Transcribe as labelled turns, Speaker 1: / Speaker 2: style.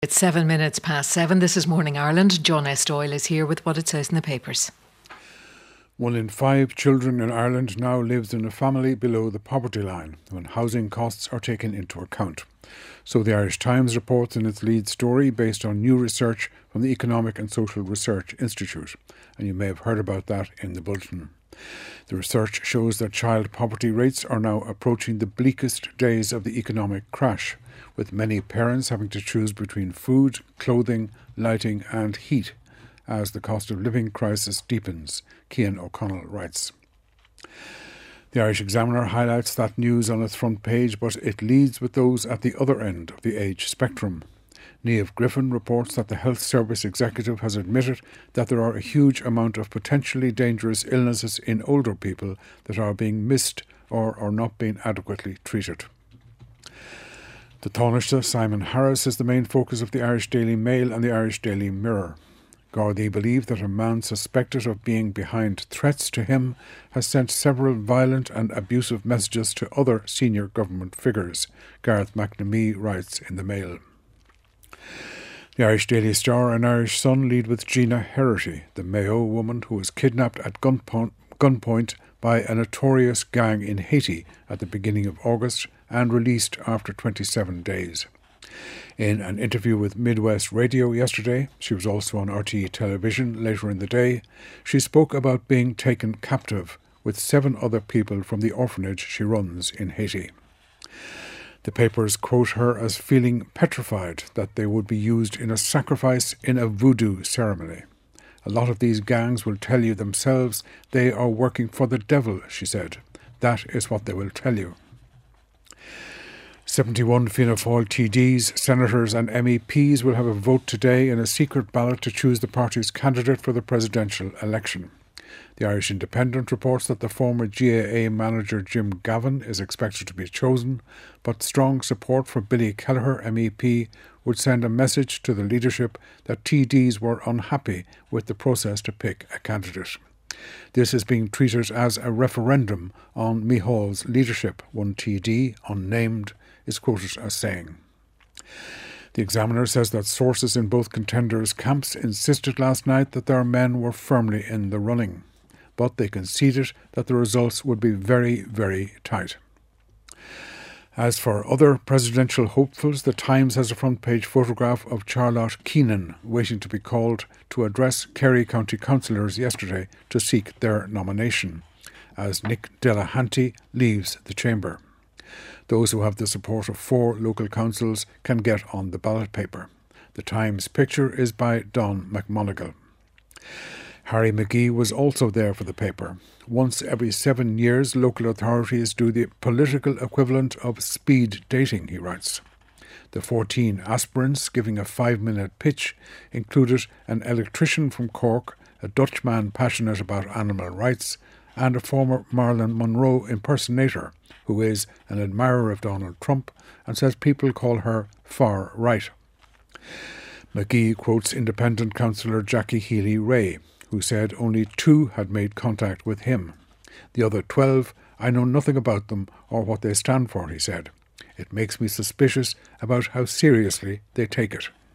Speaker 1: It's 7 minutes past 7. This is Morning Ireland. John S. Doyle is here with what it says in the papers.
Speaker 2: 1 in 5 children in Ireland now lives in a family below the poverty line when housing costs are taken into account. So the Irish Times reports in its lead story based on new research from the Economic and Social Research Institute. And you may have heard about that in the bulletin. The research shows that child poverty rates are now approaching the bleakest days of the economic crash, with many parents having to choose between food, clothing, lighting and heat as the cost of living crisis deepens, Cian O'Connell writes. The Irish Examiner highlights that news on its front page, but it leads with those at the other end of the age spectrum. Niamh Griffin reports that the Health Service Executive has admitted that there are a huge amount of potentially dangerous illnesses in older people that are being missed or are not being adequately treated. The Taoiseach, Simon Harris, is the main focus of the Irish Daily Mail and the Irish Daily Mirror. Gardaí believe that a man suspected of being behind threats to him has sent several violent and abusive messages to other senior government figures, Gareth McNamee writes in the Mail. The Irish Daily Star and Irish Sun lead with Gina Herity, the Mayo woman who was kidnapped at gunpoint by a notorious gang in Haiti at the beginning of August and released after 27 days. In an interview with Midwest Radio yesterday, she was also on RTE television later in the day, she spoke about being taken captive with 7 other people from the orphanage she runs in Haiti. The papers quote her as feeling petrified that they would be used in a sacrifice in a voodoo ceremony. A lot of these gangs will tell you themselves they are working for the devil, she said. That is what they will tell you. 71 Fianna Fáil TDs, senators and MEPs will have a vote today in a secret ballot to choose the party's candidate for the presidential election. The Irish Independent reports that the former GAA manager Jim Gavin is expected to be chosen, but strong support for Billy Kelleher MEP would send a message to the leadership that TDs were unhappy with the process to pick a candidate. This is being treated as a referendum on Micheál's leadership, one TD, unnamed, is quoted as saying. The Examiner says that sources in both contenders' camps insisted last night that their men were firmly in the running, but they conceded that the results would be very, very tight. As for other presidential hopefuls, the Times has a front-page photograph of Charlotte Keenan waiting to be called to address Kerry County councillors yesterday to seek their nomination, as Nick Delahanty leaves the chamber. Those who have the support of 4 local councils can get on the ballot paper. The Times picture is by Don McMonigal. Harry McGee was also there for the paper. Once every 7 years, local authorities do the political equivalent of speed dating, he writes. The 14 aspirants giving a 5-minute pitch included an electrician from Cork, a Dutchman passionate about animal rights, and a former Marilyn Monroe impersonator who is an admirer of Donald Trump and says people call her far right. McGee quotes independent councillor Jackie Healy-Rae, who said only 2 had made contact with him. The other 12, I know nothing about them or what they stand for, he said. It makes me suspicious about how seriously they take it.